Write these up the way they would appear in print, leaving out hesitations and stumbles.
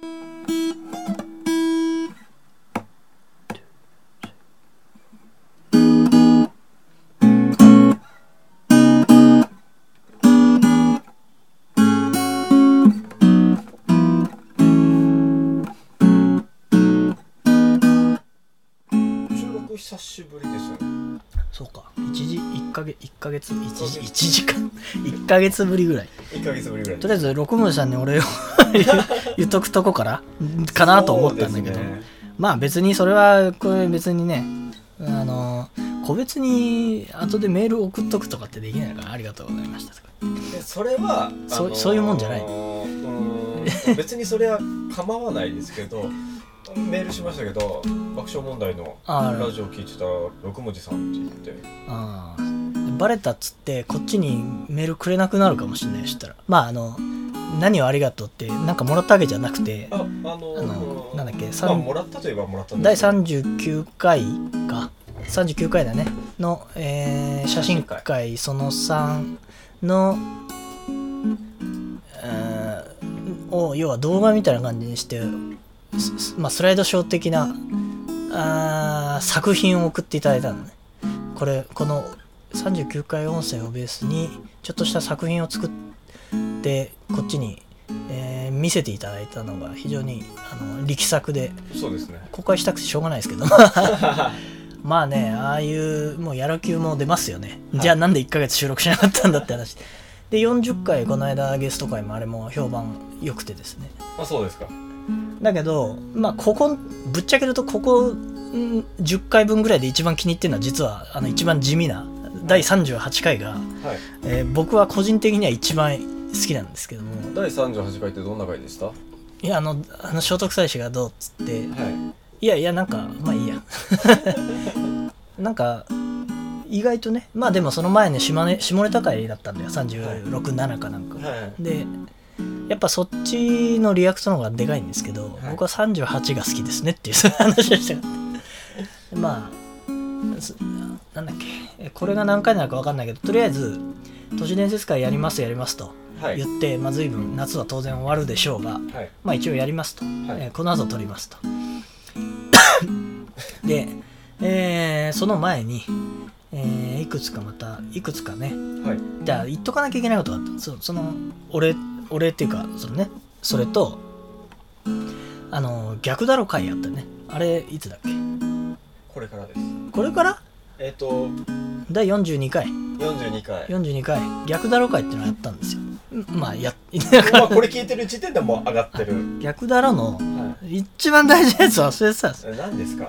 久しぶりですよね。 そうか、1ヶ月ぶりぐらい。 1ヶ月ぶりぐらい。 とりあえず六文字さんにお礼を言っとくとこからかなと思ったんだけど、ね、まあ別にそれはこれ別にね、個別に後でメール送っとくとかってできないから、ありがとうございましたとか。 それはそういうもんじゃない。 別にそれは構わないですけど。メールしましたけど、爆笑問題のラジオ聞いてた六文字さんって言って、 バレたっつってこっちにメールくれなくなるかもしれない。したらまあ何をありがとうってなんかもらったわけじゃなくて、なんだっけ、 もらったといえばもらったん第ですけど、 39回か39回だねの、写真会その3のを要は動画みたいな感じにしてまあ、スライドショー的な作品を送っていただいたのね。この39回音声をベースにちょっとした作品を作ってこっちに、見せていただいたのが非常に力作で、 そうですね、 公開したくてしょうがないですけどまあね、ああいうもうやる気も出ますよね、はい、じゃあなんで1ヶ月収録しなかったんだって話で、40回この間ゲスト会もあれも評判良くてですね。 あ、そうですか。 だけど、まあ、ぶっちゃけるとここ10回分ぐらいで一番気に入ってるのは実は一番地味な第38回が、はい僕は個人的には一番好きなんですけども。 第38回ってどんな回でした？ いや聖徳太子がどうっつって、はい、いやなんかまあいいやなんか意外とね、まあでもその前に下ネタ回だったんだよ、36、7かなんか、はい、でやっぱそっちのリアクションの方がでかいんですけど、はい、僕は38が好きですねっていう話でしたからまあなんだっけ、これが何回なのか分かんないけど、とりあえず都市伝説会やりますと言って、まあ、随分夏は当然終わるでしょうが、はい、まあ一応やりますと、はいこの後撮りますとで、その前に、いくつかね、はい、じゃあ言っとかなきゃいけないことがあった。その俺っていうかそれと逆だろ会やったね。あれいつだっけ？ これからです。 これから？第42回逆だろ会っていうのをやったんですよ。まあこれ聞いてる時点でもう上がってる。 逆だろの、はい、一番大事なやつ忘れてたんですよ。 何ですか？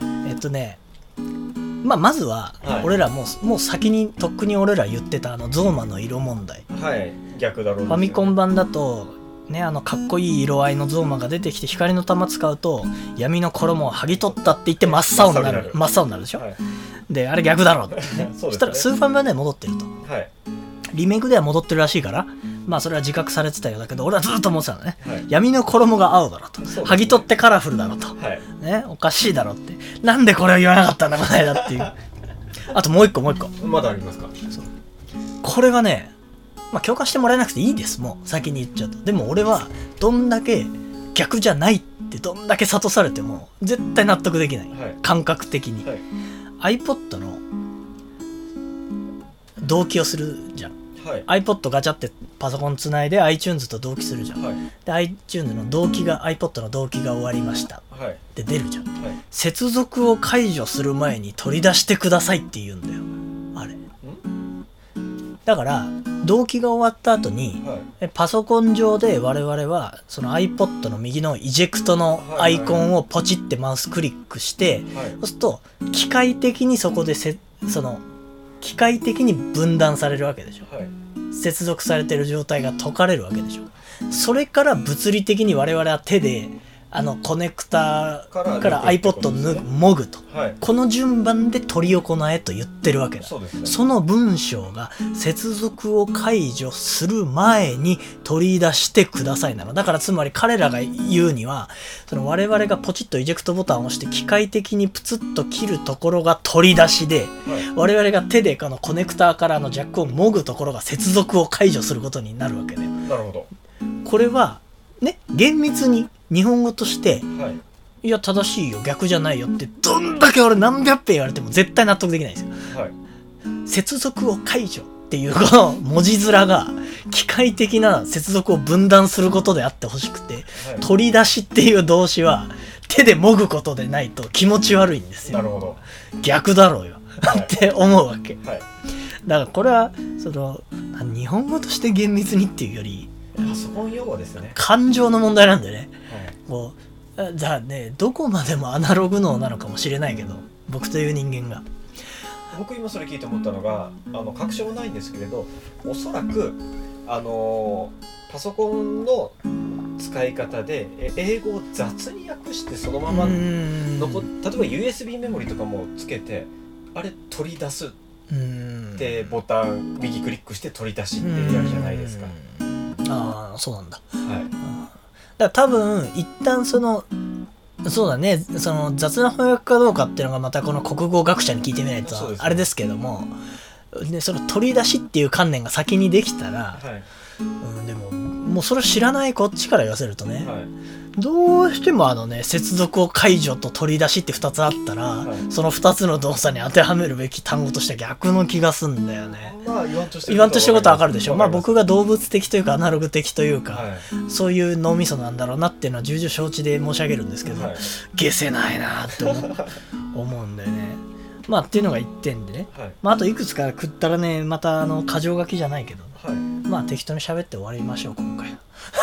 まずは、はい、俺らもう先にとっくに俺ら言ってたゾーマの色問題、 はい、逆だろうですよね。 ファミコン版だとね、かっこいい色合いのゾーマが出てきて光の玉使うと闇の衣を剥ぎ取ったって言って真っ青になるでしょ、はい、であれ逆だろうってねそしたらスーファミ版では戻ってると、はい、リメイクでは戻ってるらしいから、まあそれは自覚されてたようだけど、俺はずっと思ってたのね、はい、闇の衣が青だろと、剥ぎ取ってカラフルだろと、はいね、おかしいだろって、なんでこれを言わなかったんだこの間っていうあともう一個まだありますか？ そうこれがね、まあ、共感してもらえなくていいです、もう先に言っちゃうと。でも俺はどんだけ逆じゃないってどんだけ諭されても絶対納得できない、はい、感覚的に、はい、iPod の同期をするじゃん、はい、iPod ガチャってパソコンつないで iTunes と同期するじゃん、はい、で iTunes の同期が iPod の同期が終わりました、はい、って出るじゃん、はい、接続を解除する前に取り出してくださいって言うんだよあれ。だから同期が終わった後に、はい、パソコン上で我々はその iPod の右のイジェクトのアイコンをポチってマウスクリックして、はい、そうすると機械的にそこで機械的に分断されるわけでしょ、はい、接続されてる状態が解かれるわけでしょ。それから物理的に我々は手でコネクタから iPod をもぐと、はい、この順番で取り行えと言ってるわけだ。 その文章が接続を解除する前に取り出してくださいなのだから、つまり彼らが言うには我々がポチッとイジェクトボタンを押して機械的にプツッと切るところが取り出しで、はい、我々が手でコネクタからジャックをもぐところが接続を解除することになるわけだよ。 なるほど。 これはね、厳密に日本語として、はい、いや正しいよ逆じゃないよってどんだけ俺何百遍言われても絶対納得できないんですよ、はい、接続を解除っていうこの文字面が機械的な接続を分断することであってほしくて、はい、取り出しっていう動詞は手でもぐことでないと気持ち悪いんですよ。 なるほど。 逆だろうよ、はい、って思うわけ、はい、だからこれはその日本語として厳密にっていうよりパソコン用語ですね。 感情の問題なんでね、はい、こうじゃあねどこまでもアナログ脳なのかもしれないけど僕という人間が僕今それ聞いて思ったのが確証はないんですけれどおそらくパソコンの使い方で英語を雑に訳してそのまま例えば USB メモリとかもつけてあれ取り出すってボタン右クリックして取り出しってやるじゃないですか。 ああそうなんだ、はい、だから多分一旦そうだねその雑な翻訳かどうかっていうのがまたこの国語学者に聞いてみないとあれですけども、ね、その取り出しっていう観念が先にできたら、はいでもうそれを知らないこっちから言わせるとね、はい、どうしても接続を解除と取り出しって2つあったら、はい、その2つの動作に当てはめるべき単語としては逆の気がすんだよね。 まあ言わんとしてることは分かるでしょ。まあ僕が動物的というかアナログ的というか、はい、そういう脳みそなんだろうなっていうのは重々承知で申し上げるんですけど、はい、消せないなって思うんだよね。まあっていうのが1点でね、はいまあ、あといくつか食ったらねまた箇条書きじゃないけど、はい、まあ適当に喋って終わりましょう今回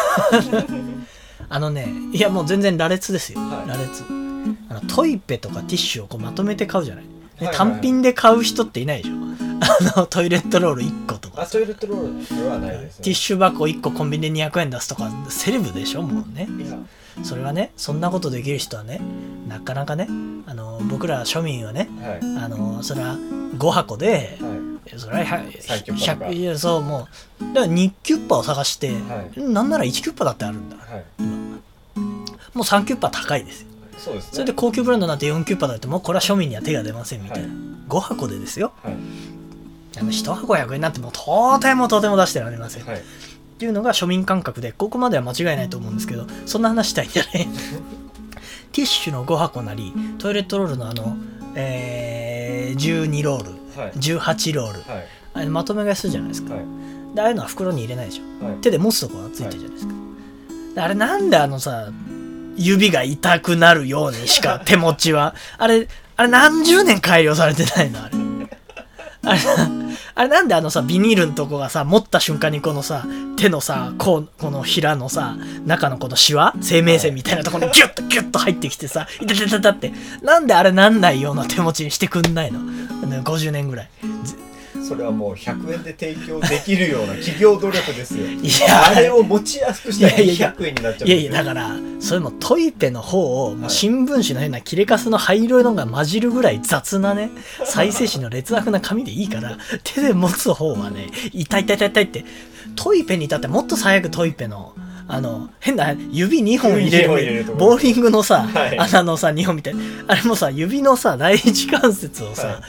いやもう全然羅列ですよ、はい、羅列トイペとかティッシュをこうまとめて買うじゃない、ね、単品で買う人っていないでしょトイレットロール1個とかトイレットロールはないですね。 ティッシュ箱1個コンビニで200円出すとかセレブでしょもうね。いやそれはねそんなことできる人はねなかなかね僕ら庶民はね、はい、それは5箱で、はい、それは100いやそうもうだから2キュッパを探して、はい、なんなら1キュッパだってあるんだ、はい、今もう3キュッパ高いですよ。 そうですね、 それで高級ブランドなんて4キュッパだってもうこれは庶民には手が出ませんみたいな、はい、5箱でですよ、はい、1箱100円なんてもうとても出してられません、はいっていうのが庶民感覚でここまでは間違いないと思うんですけどそんな話したいんじゃないティッシュの5箱なりトイレットロールの12ロール、はい、18ロール、はい、あれまとめ買いするじゃないですか、はい、でああいうのは袋に入れないでしょ、はい、手で持つとこがついてるじゃないですか、はい、あれなんで指が痛くなるようにしか手持ちはあれ何十年改良されてないのあれなんでビニールのとこが持った瞬間にこの手のこのひらの中のこのシワ生命線みたいなところにギュッと入ってきていたってなんであれなんないような手持ちにしてくんないの50年ぐらい。 それはもう100円で提供できるような企業努力ですよ。いやあれを持ちやすくしたら200円になっちゃうんですよ。 いやだからそれもトイペの方をもう新聞紙の変な切れカスの灰色のが混じるぐらい雑なね再生紙の劣悪な紙でいいから手で持つ方はね痛いってトイペに至ってもっと最悪トイペの変な指2本入れるボーリングのはい、穴の2本みたいなあれも指の第一関節をはい、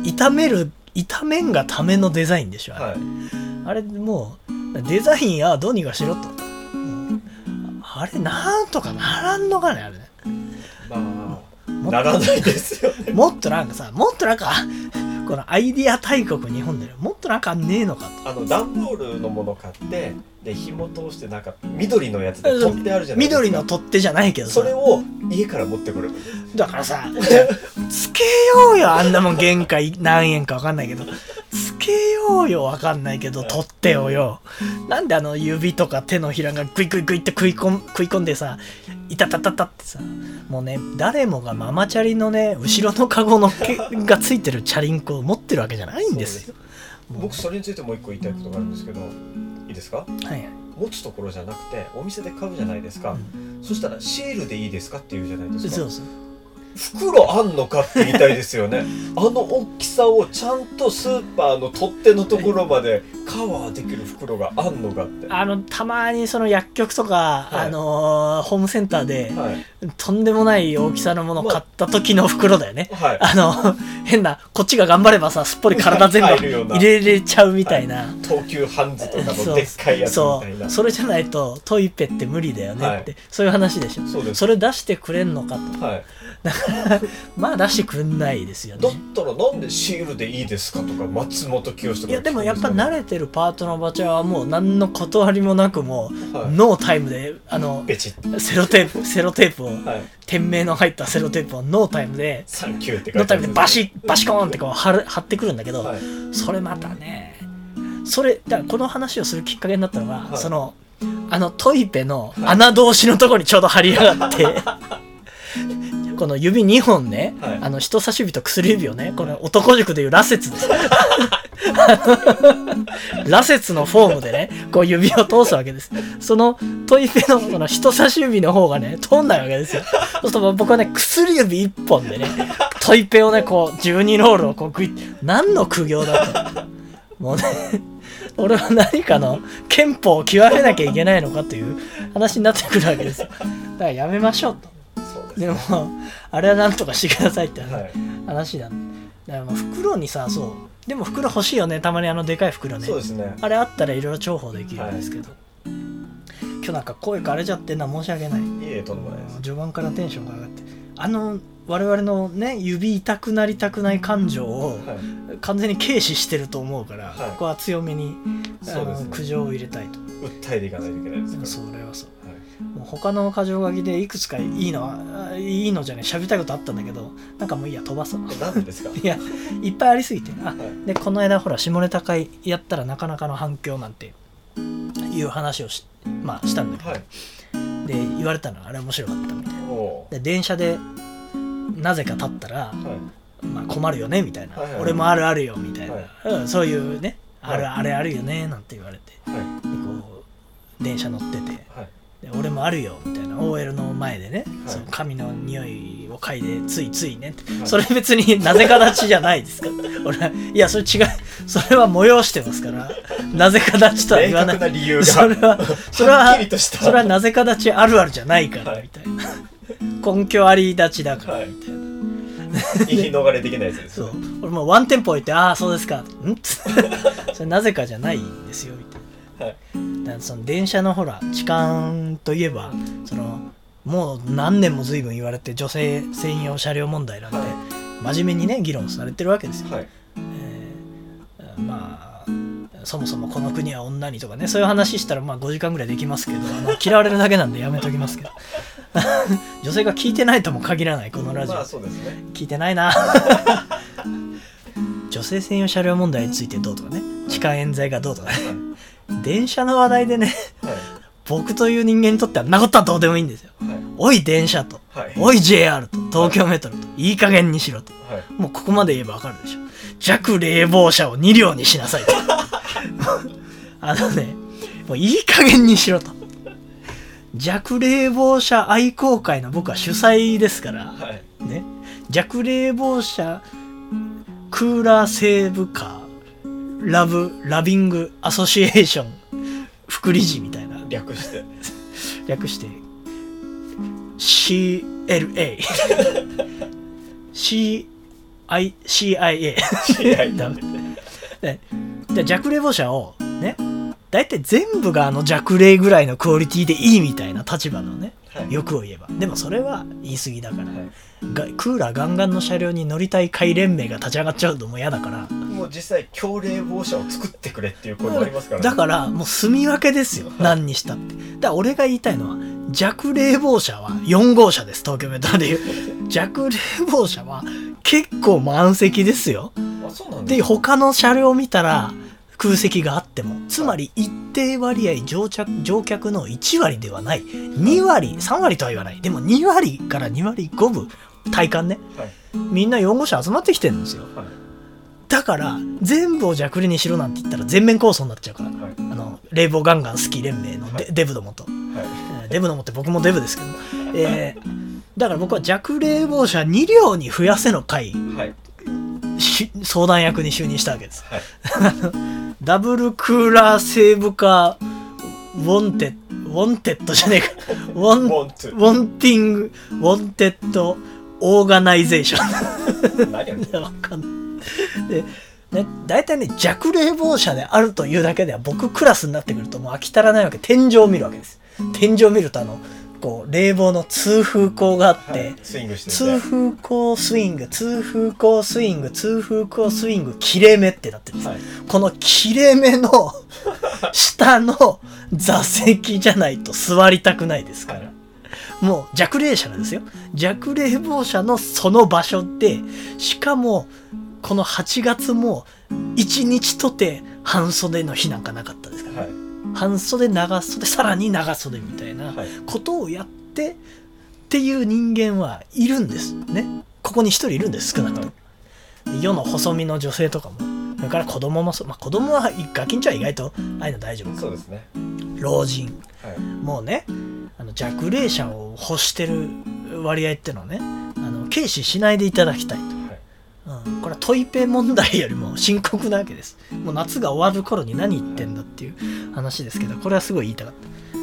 痛めんがためのデザインでしょあれ、はい、あれもうデザインはどうにかしろと、あれなんとかならんのかねあれね。 まあならないですよね。 もっとなんかこのアイディア大国日本でもっとなんかねえのかと。 段ボールのもの買ってで紐通して緑のやつで取ってあるじゃないですか。 緑の取っ手じゃないけどそれを家から持ってくる。 だからつけようよあんなもん原価何円か分かんないけどつけようよ分かんないけど取っ手をよなんで指とか手のひらがグイって食い込んでいたってもうね誰もがママチャリのね後ろのカゴのがついてるチャリンコを持ってるわけじゃないんですよ。 僕それについてもう一個言いたいことがあるんですけどいいですか。 はい、 持つところじゃなくてお店で買うじゃないですか、そしたらシールでいいですかって言うじゃないですか。 そう袋あんのかって言いたいですよね大きさをちゃんとスーパーの取っ手のところまでカバーできる袋があんのかって。 たまにその薬局とか、はい、ホームセンターで、はい、とんでもない大きさのもの買った時の袋だよね、はい、変なこっちが頑張ればさすっぽり体全部入れれちゃうみたいな、はい、 東急ハンズとかのでっかいやつみたいな。 それじゃないとトイペって無理だよねって、はい、そういう話でしょ。 それ出してくれんのかと、はい、だからまあ出してくんないですよね。 だったらなんでシールでいいですかとか松本清とか、 いやでもやっぱ慣れてるパートのおばちゃんはもう何の断りもなくもう、はい、ノータイムでセロテープを、はい、店名の入ったセロテープをノータイムでサンキューってノータイムでバシコーンってこう貼ってくるんだけど、はい、それまたね、だからこの話をするきっかけになったのが、はい、そのトイペの穴通しのところにちょうど貼りやがって、はいこの指2本ね、はい、人差し指と薬指をね、この男塾でいう羅刹です羅刹のフォームでね、こう指を通すわけです。そのトイペのその人差し指の方がね通んないわけですよ。そうすると僕はね薬指1本でねトイペをねこう12ロールをこうグイッ、何の苦行だと、もうね俺は何かの憲法を極めなきゃいけないのかという話になってくるわけですよ。だからやめましょうと。でもあれはなんとかしてくださいって話なんで、だから袋にさ、そうでも袋欲しいよね、たまにでかい袋ね。 そうですね。 あれあったらいろいろ重宝できるんですけど、はい、今日なんか声枯れちゃってんな、申し訳ない。いえ、とんでもないです。 序盤からテンションが上がって、我々のね指痛くなりたくない感情を完全に軽視してると思うから、はい、ここは強めに、苦情を入れたいと。 訴えていかないといけないですから。 それはそう。もう他の箇条書きでいくつかいいのじゃね、喋りたいことあったんだけど、なんかもういいや、飛ばそう。 何でですか？ いや、いっぱいありすぎて、はい、でこの間ほら下ネタ会やったらなかなかの反響なんていう話をしたんだけど、はい、で言われたのはあれ面白かったみたいな。で電車でなぜか立ったら、はい、困るよねみたいな、はいはいはい、俺もあるあるよみたいな、はい、そういうね、はい、あれあるよねなんて言われて、はい、でこう電車乗ってて、はい、で俺もあるよみたいな OL の前でね、はい、その髪の匂いを嗅いでついついねって、はい、それ別になぜか立ちじゃないですか俺はいやそれ違う、それは催してますからなぜか立ちとは言わない。 明確な理由がそれはなぜか立ちあるあるじゃないからみたいな、はい、根拠あり立ちだからみたいな、 言い逃れできないやつですよね。 そう俺もうワンテンポ置いて、ああそうですかそれなぜかじゃないんですよみたいな、はい、だからその電車のほら痴漢といえばもう何年も随分言われて女性専用車両問題なんで、はい、真面目にね議論されてるわけですよ、はい、まあそもそもこの国は女にとかね、そういう話したら5時間ぐらいできますけど嫌われるだけなんでやめときますけど女性が聞いてないとも限らないこのラジオ、 まあそうですね、 聞いてないな女性専用車両問題についてどうとかね、痴漢冤罪がどうとかね、電車の話題でね、はい、僕という人間にとってはなことはどうでもいいんですよ、はい、おい電車と、はい、おい JR と東京メトロと、いい加減にしろと、はい、もうここまで言えばわかるでしょ。弱冷房車を2両にしなさいともういい加減にしろと。弱冷房車愛好会の僕は主催ですから、はいね、弱冷房車クーラーセーブカーラビングアソシエーション副理事みたいな、 略して CLA CIA で弱冷房車をね、だいたい全部が弱冷ぐらいのクオリティでいいみたいな立場のね、はい、欲を言えば。でもそれは言い過ぎだから、はい、クーラーガンガンの車両に乗りたい会連盟が立ち上がっちゃうのも嫌だから、 もう実際強冷房車を作ってくれっていう声もありますからね。 だからもう住み分けですよ、何にしたって。だから俺が言いたいのは弱冷房車は4号車です。東京メトロでいう弱冷房車は結構満席ですよ。 あ、そうなんですか。 で他の車両見たら空席があっても、つまり一定割合乗客の1割ではない、2割3割とは言わない、でも2割から2割5分体感ね、はい、みんな4号車集まってきてるんですよ、はい、だから全部を弱冷にしろなんて言ったら全面構想になっちゃうから、はい、冷房ガンガン好き連盟のデブどもと、はい、デブどもって僕もデブですけど、だから僕は弱冷房車2両に増やせの会、はい、 相談役に就任したわけです、 はい、 ダブルクーラーセーブカーウォンテッドじゃねえかウォンテッドオーガナイゼーション何やわかんないでね、大体ね弱冷房車であるというだけでは僕クラスになってくるともう飽き足らないわけ。天井を見るわけです。天井を見るとこう冷房の通風口があって、はい、 スイングして通風口スイング通風口スイング通風口スイング切れ目ってなってるんです、はい、この切れ目の下の座席じゃないと座りたくないですから、はい、もう弱冷車なんですよ。弱冷房車のその場所で、しかもこの8月も1日とて半袖の日なんかなかったですから、はい、半袖長袖さらに長袖みたいなことをやってっていう人間はいるんですね。ここに一人いるんです、少なくとも。世の細身の女性とかも、それから子供も子供はガキンチョは意外とああいうの大丈夫。 そうですね。 老人、はい、もうね弱冷車を欲してる割合ってのをね軽視しないでいただきたいと。これはトイペ問題よりも深刻なわけです。もう夏が終わる頃に何言ってんだっていう話ですけど、これはすごい言いたかった。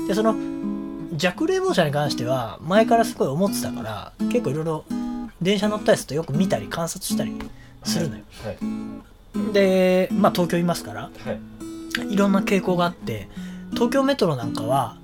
でその弱冷房車に関しては前からすごい思ってたから、結構いろいろ電車乗ったりするとよく見たり観察したりするのよ、はいはい、で東京いますから、はい、いろんな傾向があって、東京メトロなんかは、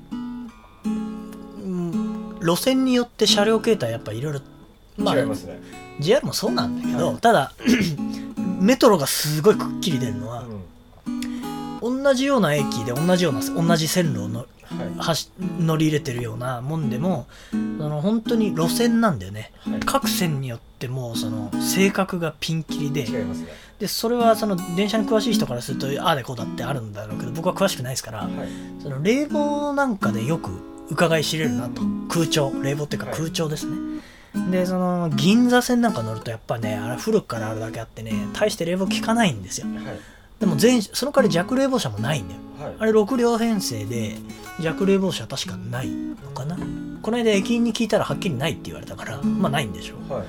路線によって車両形態やっぱいろいろ違いますね。 JR もそうなんだけど、はい、ただメトロがすごいくっきり出るのは、同じような駅で同じ線路を乗り入れてるようなもんでも、本当に路線なんだよね、はい、各線によっても性格がピンキリで、 違いますね。でそれは電車に詳しい人からするとああでこうだってあるんだろうけど、僕は詳しくないですから、はい、冷房なんかでよく伺い知れるなと。空調、冷房っていうか空調ですね、はい、で銀座線なんか乗るとやっぱね、あれ古くからあるだけあってね、大して冷房効かないんですよ、はい、でもその代わり弱冷房車もないんだよ、はい、あれ6両編成で弱冷房車確かないのかな。この間駅員に聞いたらはっきりないって言われたから、ないんでしょう、はい、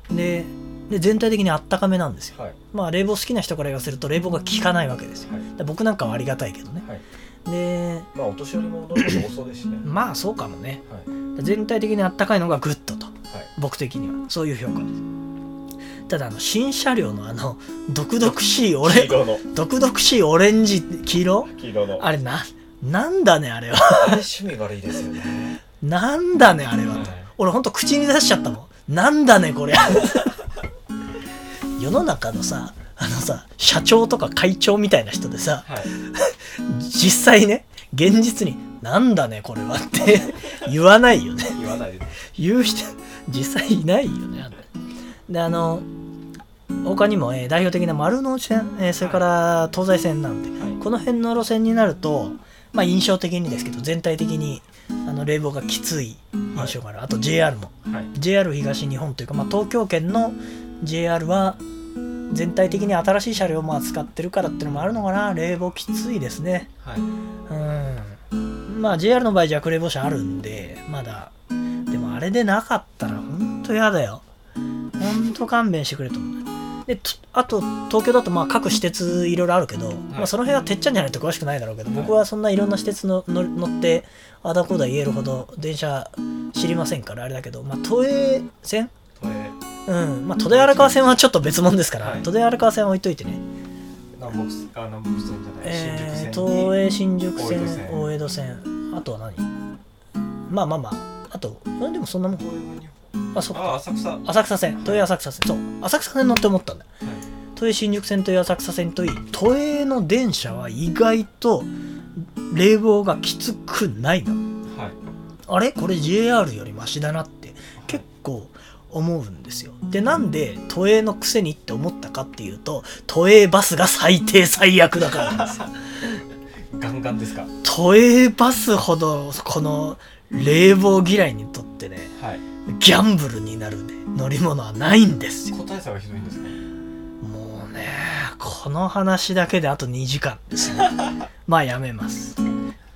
で全体的にあったかめなんですよ、はい、冷房好きな人から言わせると冷房が効かないわけですよ、はい、僕なんかはありがたいけどね、はい、でお年寄りもどんどん遅いですしねそうかもね、はい、全体的にあったかいのがグッドと、はい、僕的にはそういう評価です。ただ新車両の毒々しいオレンジ黄色のあれなんだねあれはあれ趣味悪いですよねなんだねあれは、はい、俺ほんと口に出しちゃったもん。なんだねこれ世の中のさ社長とか会長みたいな人でさ、はい、実際ね現実になんだねこれはって言わないよね言わないです。 言う人実際いないよね。で他にも、代表的な丸ノ内線、それから東西線なんで、はい、この辺の路線になると、印象的にですけど全体的に冷房がきつい印象がある、はい、あと JR も、はい、JR 東日本というか、東京圏の JR は全体的に新しい車両を使ってるからっていうのもあるのかな。冷房きついですね、はい、JR の場合弱冷房車あるんでまだ、でもあれでなかったらほんとやだよ。ほんと勘弁してくれと思う。であと東京だと各私鉄いろいろあるけど、その辺はてっちゃんじゃないと詳しくないだろうけど、僕はそんないろんな私鉄乗ってあだこだ言えるほど電車知りませんからあれだけど、都営線、都電荒川線はちょっと別物ですから、都電荒川線は置いといてね。 南北線じゃない、 東映新宿線、大江戸線、あとは何、あとでもそんなもん。そっか、浅草線、都営浅草線、そう浅草線乗って思ったんだよ、はい、都営新宿線という浅草線といい、都営の電車は意外と冷房がきつくないの、はい、あれこれ JR よりマシだなって結構思うんですよ。でなんで都営のくせにって思ったかっていうと、都営バスが最低最悪だからなんですよガンガンですか。 都営バスほどこの冷房嫌いにとってね、はい、ギャンブルになる、乗り物はないんですよ。 個体差がひどいんですか。 もうねこの話だけであと2時間ですねやめます。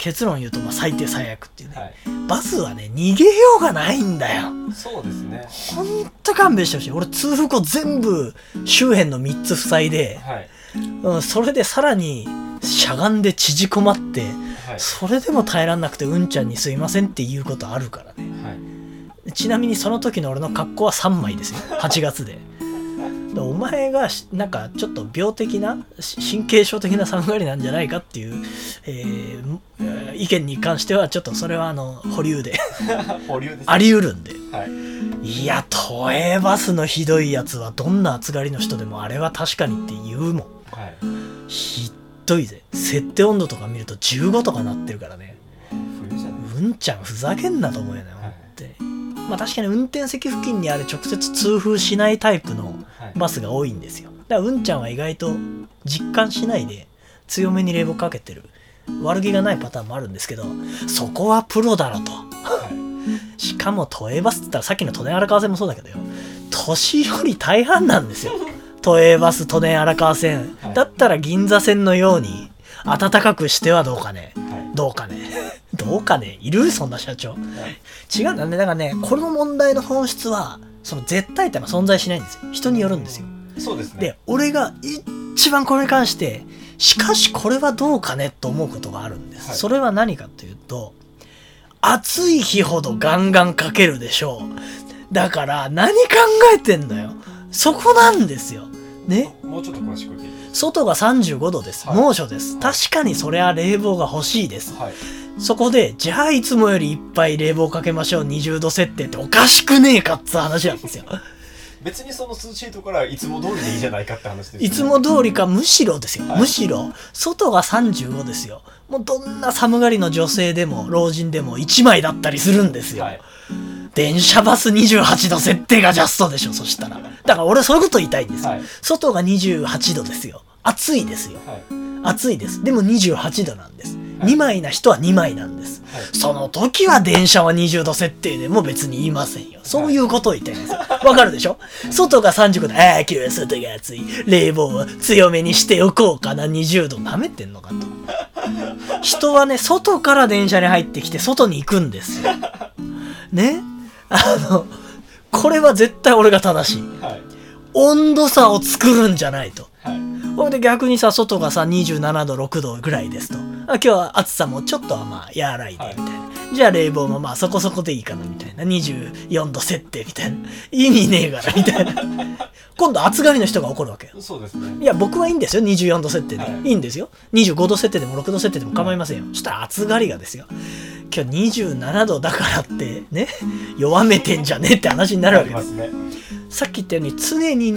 結論言うと最低最悪っていうね、バスはね逃げようがないんだよ。 そうですね。 ほんと勘弁してほしい。俺通風口全部周辺の3つ塞いで、それでさらにしゃがんで縮こまって、それでも耐えらんなくてうんちゃんにすいませんって言うことあるからね、ちなみにその時の俺の格好は3枚ですよ8月で。お前がなんかちょっと病的な神経症的な寒がりなんじゃないかっていう、意見に関してはちょっとそれは保留で保留です、ね、あり得るんで、いや都営バスのひどいやつはどんな暑がりの人でもあれは確かにって言うもん、ひどいぜ。設定温度とか見ると15とかなってるからね。うんちゃんふざけんなと思うよね、確かに運転席付近にあれ直接通風しないタイプのバスが多いんですよ。だからうんちゃんは意外と実感しないで強めに冷房かけてる悪気がないパターンもあるんですけど、そこはプロだろと、しかも都営バスって言ったらさっきの都電荒川線もそうだけどよ、年寄り大半なんですよ都営バス都電荒川線、だったら銀座線のように暖かくしてはどうかね、どうかねいるそんな社長、違うんだね。だからねこの問題の本質はその絶対ってのは存在しないんですよ。人によるんですよ。 そうですね。 で俺が一番これに関してしかしこれはどうかねと思うことがあるんです、それは何かというと、暑い日ほどガンガンかけるでしょう。だから何考えてんのよ、そこなんですよね。 もうちょっと詳しく言っていい？ 外が35度です、猛暑です、確かにそれは冷房が欲しいです、そこでじゃあいつもよりいっぱい冷房かけましょう20度設定っておかしくねえかって話なんですよ別にその涼しいところはいつも通りでいいじゃないかって話ですよね。 いつも通りかむしろですよ、むしろ外が35ですよ。もうどんな寒がりの女性でも老人でも1枚だったりするんですよ、電車バス28度設定がジャストでしょ。そしたらだから俺そういうこと言いたいんですよ、外が28度ですよ、暑いですよ、暑いです。でも28度なんです、2枚な人は2枚なんです、その時は電車は20度設定でも別に言いませんよ。そういうことを言いたいんですよ。わかるでしょ。外が35度、今日は外が暑い、冷房を強めにしておこうかな、20度なめてんのかと。人はね外から電車に入ってきて外に行くんですよね。これは絶対俺が正しい、温度差を作るんじゃないと、これで逆にさ外がさ27度6度ぐらいですと、今日は暑さもちょっとは和らいでみたいな、じゃあ冷房もそこそこでいいかなみたいな、24度設定みたいな、意味ねえからみたいな今度暑がりの人が怒るわけよ。 そうですね。 いや僕はいいんですよ24度設定で、いいんですよ。25度設定でも6度設定でも構いませんよ、そしたら暑がりがですよ、今日27度だからってね弱めてんじゃねえって話になるわけです、さっき言ったように常に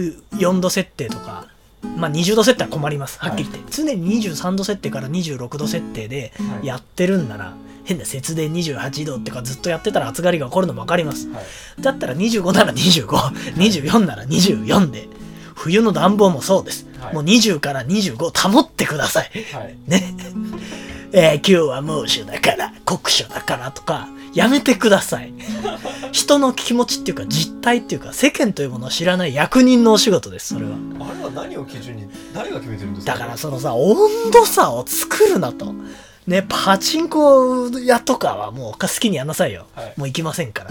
24度設定とか20度設定は困ります、はっきり言って、常に23度設定から26度設定でやってるんなら、変な節電28度ってかずっとやってたら暑がりが起こるのも分かります、だったら25なら25、24なら24で、冬の暖房もそうです、もう20から25保ってください、ね今日は猛暑だから酷暑だからとかやめてください人の気持ちっていうか実態っていうか世間というものを知らない役人のお仕事です。それはあれは何を基準に誰が決めてるんですか。 だからそのさ温度差を作るなとね。パチンコ屋とかはもう好きにやんなさいよ、もう行きませんから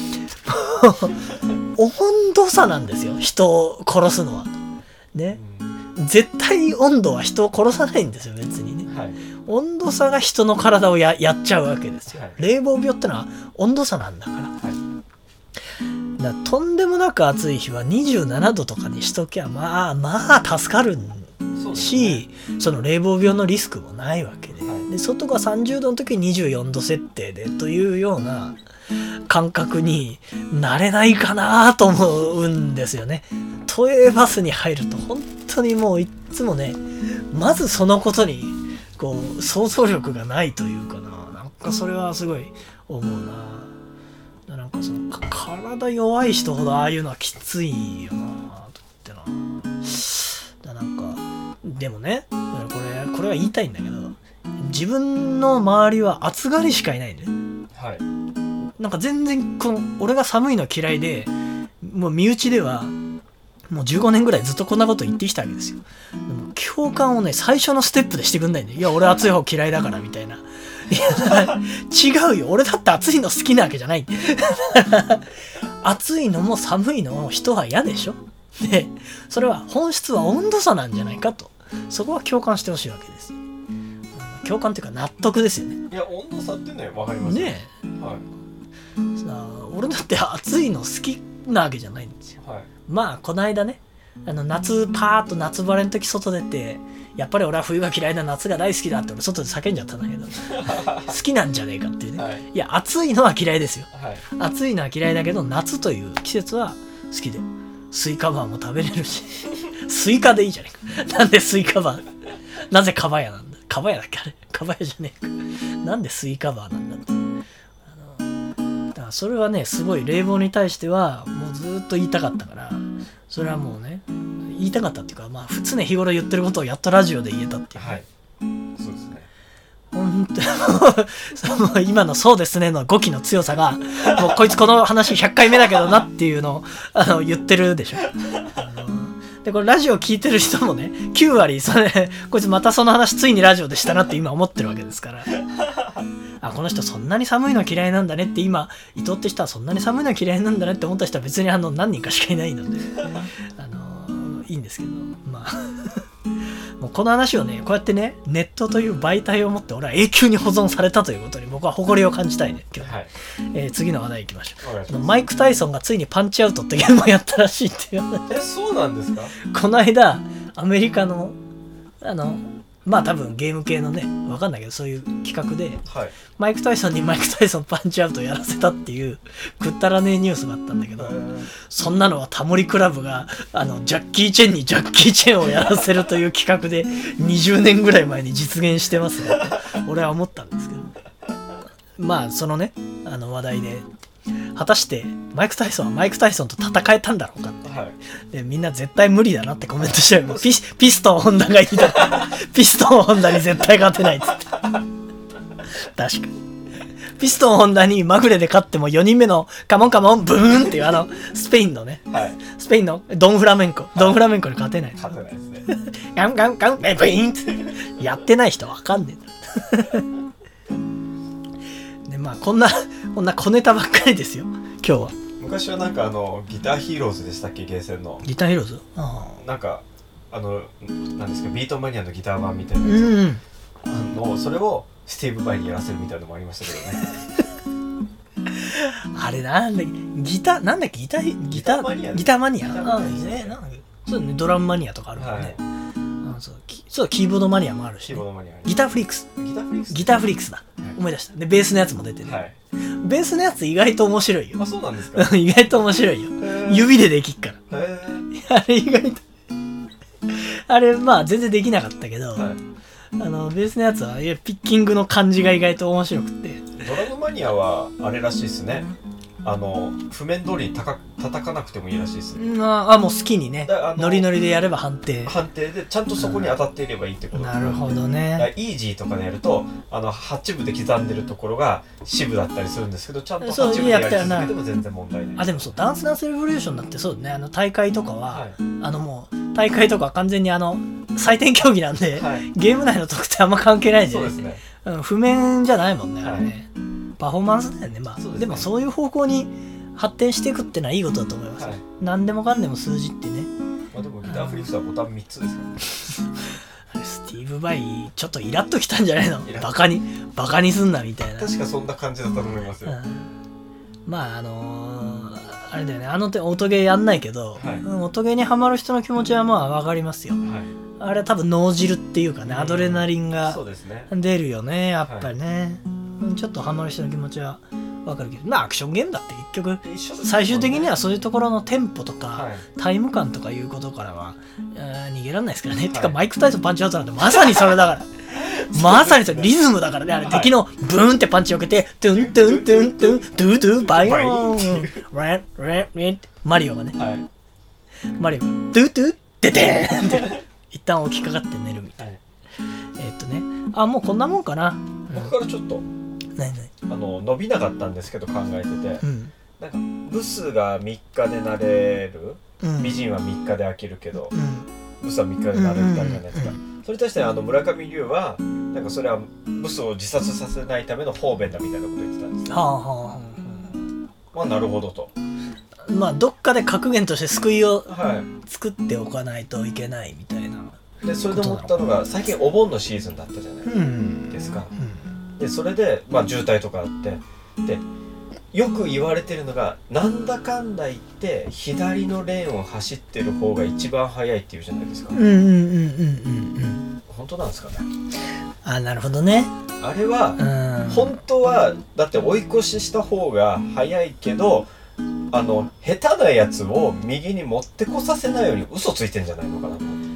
温度差なんですよ人を殺すのはね。絶対温度は人を殺さないんですよ別にね、温度差が人の体を やっちゃうわけですよ、冷房病ってのは温度差なんだから、とんでもなく暑い日は27度とかにしときゃ助かるし、その冷房病のリスクもないわけで、外が30度の時に24度設定でというような感覚になれないかなと思うんですよね。都営バスに入ると本当にもういつもね、まずそのことにこう想像力がないというかな、なんかそれはすごい思うな。なんかその体弱い人ほどああいうのはきついよなと思ってな。なんかでもね、これは言いたいんだけど、自分の周りは暑がりしかいないんだよ。なんか全然俺が寒いの嫌いで、もう身内ではもう15年ぐらいずっとこんなこと言ってきたわけですよ。でも共感をね最初のステップでしてくんないんで、いや俺暑い方嫌いだからみたいな、 違うよ、俺だって暑いの好きなわけじゃない暑いのも寒いのも人は嫌でしょ。でそれは本質は温度差なんじゃないかと、そこは共感してほしいわけです。共感っていうか納得ですよね。 いや温度差ってね分かりますね。はい、 さあ俺だって暑いの好きなわけじゃないんですよ。はい、まあこの間ね夏パーッと夏晴れの時外出て、やっぱり俺は冬が嫌いだ夏が大好きだって俺外で叫んじゃったんだけど好きなんじゃねえかっていうね、はい、いや暑いのは嫌いですよ、はい、暑いのは嫌いだけど夏という季節は好きで、スイカバーも食べれるしスイカでいいじゃねえか。なんでスイカバーなぜカバヤなんだ、カバヤだっけあれ、カバヤじゃねえか。なんでスイカバーなんだって。だからそれはねすごい冷房に対してはもうずっと言いたかったから、それはもうね言いたかったっていうか、まあ常日頃言ってることをやっとラジオで言えたっていう、はい、 そうですね。 本当に今のそうですねの語気の強さがもうこいつこの話100回目だけどなっていうのを言ってるでしょ。でこれラジオ聞いてる人もね9割それこいつまたその話ついにラジオでしたなって今思ってるわけですから、あこの人そんなに寒いの嫌いなんだねって今伊藤って人はそんなに寒いの嫌いなんだねって思った人は別に何人かしかいないのでいいんですけど、まあもうこの話をねこうやってねネットという媒体を持って俺は永久に保存されたということに僕は誇りを感じたいね今日、はい。次の話題いきましょう。マイク・タイソンがついにパンチアウトってゲームをやったらしいっていう話。 そうなんですか。 この間アメリカのまあ多分ゲーム系のね分かんないけどそういう企画で、はい、マイク・タイソンにマイク・タイソンパンチアウトやらせたっていうくったらねえニュースがあったんだけど、そんなのはタモリクラブがジャッキー・チェンにジャッキー・チェンをやらせるという企画で20年ぐらい前に実現してますね俺は思ったんですけど、まあそのね話題で果たしてマイク・タイソンはマイク・タイソンと戦えたんだろうかって、はい、でみんな絶対無理だなってコメントしてる。ピストンホンダがいいだピストンホンダに絶対勝てないっつって確かにピストンホンダにまぐれで勝っても4人目のカモンカモンブーンっていうスペインのね、はい、スペインのドンフラメンコに勝てないですねガンガンガンブイーンってやってない人わかんねえんだでまあこんな小ネタばっかりですよ今日は。 昔はなんかギターヒーローズでしたっけ、ゲーセンのギターヒーローズ、 なんかなんですかビートマニアのギター版みたいなやつ、それをスティーブ・バイにやらせるみたいなのもありましたけどねあれなんだっけギターマニアそうね、ドラムマニアとかあるもんね、はい、そうキーボードマニアもあるし、ね、ギターフリックスだ、はい、思い出した。でベースのやつも出てる、はい、ベースのやつ意外と面白いよ。 あ、そうなんですか意外と面白いよ。指でできっから。あれ意外とあれまあ全然できなかったけど、はい、ベースのやつはピッキングの感じが意外と面白くて。 ドラムマニアはあれらしいですね、譜面通り叩かなくてもいいらしいですね。 もう好きにねノリノリでやれば判定でちゃんとそこに当たっていればいいってことです、 なるほどね。 イージーとかでやると8部で刻んでるところが4部だったりするんですけど、ちゃんと8部でやり続けても全然問題ない。 でもそうダンスレボリューションだってそうね、大会とかは、はい、もう大会とかは完全に採点競技なんで、はい、ゲーム内の得点あんま関係ないんで、そうですね、譜面じゃないもんね、あれね、はい、パフォーマンスだよね。まあ でもそういう方向に発展していくってのはいいことだと思います、はい、何でもかんでも数字ってね、 でもギターフリックスはボタン3つですからねスティーブ・バイちょっとイラッときたんじゃないの、バカにすんなみたいな。 確かそんな感じだったと思いますよ、 まああれだよね、音ゲーやんないけど、はい、音ゲーにハマる人の気持ちはまあ分かりますよ、はい、あれは多分脳汁っていうかね、アドレナリンが出るよね、やっぱりね、はい、ちょっとハマる人の気持ちは分かるけど、まあアクションゲームだって結局最終的にはそういうところのテンポとか、はい、タイム感とかいうことからは逃げられないですからね、はい、てかマイク・タイソンパンチアウトなんてまさにそれだからまさにそれリズムだからね、あれ、はい、敵のブーンってパンチを受けてトゥントゥントゥントゥンドゥドゥバイオーンマリオがね、はい、マリオがドゥドゥデデーンって一旦起きかかって寝るみたいな、はい、もうこんなもんかな。 僕からちょっと伸びなかったんですけど考えてて、なんかブスが3日でなれる、美人は3日で飽きるけど、ブスは3日でなれるみたいなやつが、 それに対して村上龍はなんかそれはブスを自殺させないための方便だみたいなこと言ってたんですよ。まあなるほどと。 まあどっかで格言として救いを作っておかないといけないみたいな、 でそれで思ったのが最近お盆のシーズンだったじゃないですか、でそれで、まあ、渋滞とかあってでよく言われてるのがなんだかんだ言って左のレーンを走ってる方が一番速いっていうじゃないですか。本当なんですかね。 あ、なるほどね。 あれは本当はだって追い越しした方が速いけど下手なやつを右に持ってこさせないように嘘ついてんじゃないのかなと思って。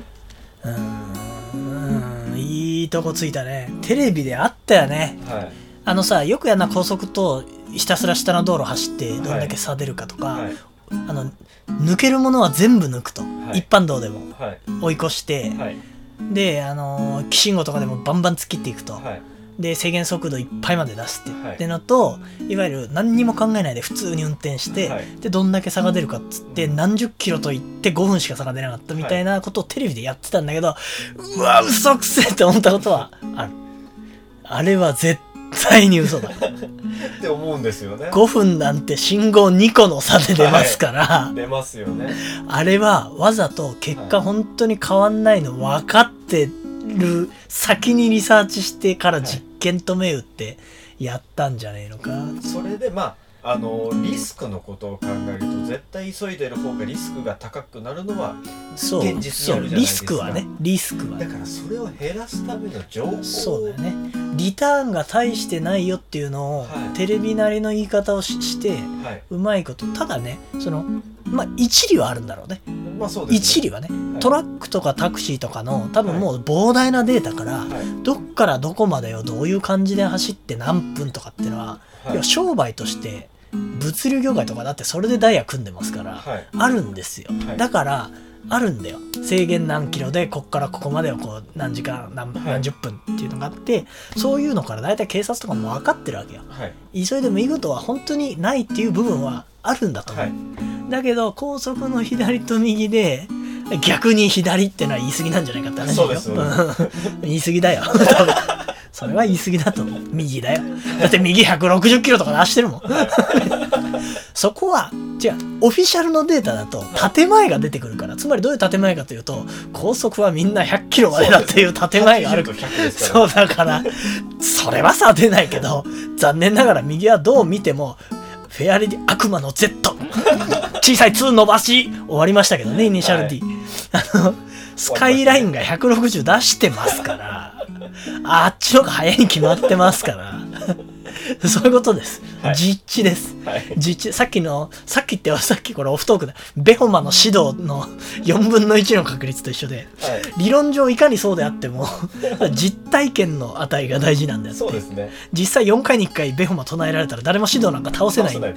いいとこついたね。テレビであったよね、はい、さよくやんな高速とひたすら下の道路走ってどんだけ差出るかとか、はい、抜けるものは全部抜くと、はい、一般道でも、はい、追い越して、はい、で紀信号とかでもバンバン突っ切っていくと、はい、で制限速度いっぱいまで出すって、はい、ってのといわゆる何にも考えないで普通に運転して、はい、でどんだけ差が出るかっつって何十キロといって5分しか差が出なかったみたいなことをテレビでやってたんだけど、うわ嘘くせえって思ったことはある。あれは絶対に嘘だって思うんですよね。 5分なんて信号2個の差で出ますから、 はい、出ますよね。 あれはわざと結果本当に変わんないの分かってる先にリサーチしてから実験と銘打ってやったんじゃねえのか、はい、 それでまあリスクのことを考えると絶対急いでる方がリスクが高くなるのは現実にあるじゃないですか。 リスクはね、リスクはだからそれを減らすための情報。 そうだよね。リターンが大してないよっていうのを、はい、テレビなりの言い方をして、はい、うまいこと。ただねまあ一理はあるんだろうね。まあそうですね。一理はね、はい、トラックとかタクシーとかの多分もう膨大なデータから、はい、どっからどこまでをどういう感じで走って何分とかっていうのは、はい、商売として物流業界とかだってそれでダイヤ組んでますから、はい、あるんですよ、はい、だからあるんだよ。制限何キロでこっからここまでをこう何時間 何十分っていうのがあって、そういうのからだいたい警察とかも分かってるわけよ、はい、急いでもいいことは本当にないっていう部分はあるんだと思う、はい、だけど高速の左と右で逆に左ってのは言い過ぎなんじゃないかって話よ。そうですよ、言い過ぎだよ多分それは言い過ぎだと思う。右だよ。だって右160キロとか出してるもん。そこは違う。オフィシャルのデータだと建前が出てくるから。つまりどういう建前かというと、高速はみんな100キロまでだっていう建前がある。そうだから、それはさ出ないけど、残念ながら右はどう見てもフェアレディ悪魔の Z 小さい2伸ばし終わりましたけどね、イニシャル D、はい、スカイラインが160出してますからあっちの方が早いに決まってますからそういうことです、はい、実地です、はい、実地。さっきこれオフトークだ、ベホマの指導の4分の1の確率と一緒で、はい、理論上いかにそうであっても実体験の値が大事なんだよって。そうですね。実際4回に1回ベホマ唱えられたら誰も指導なんか倒せないんだよ。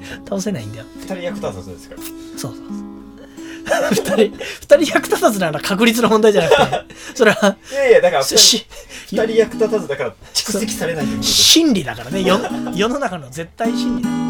2人役立たずですから。 そう2人役立たずなら確率の問題じゃなくて、それはいやだから2人役立たずだから蓄積されないということです。 真理だからね、世の中の絶対真理だ。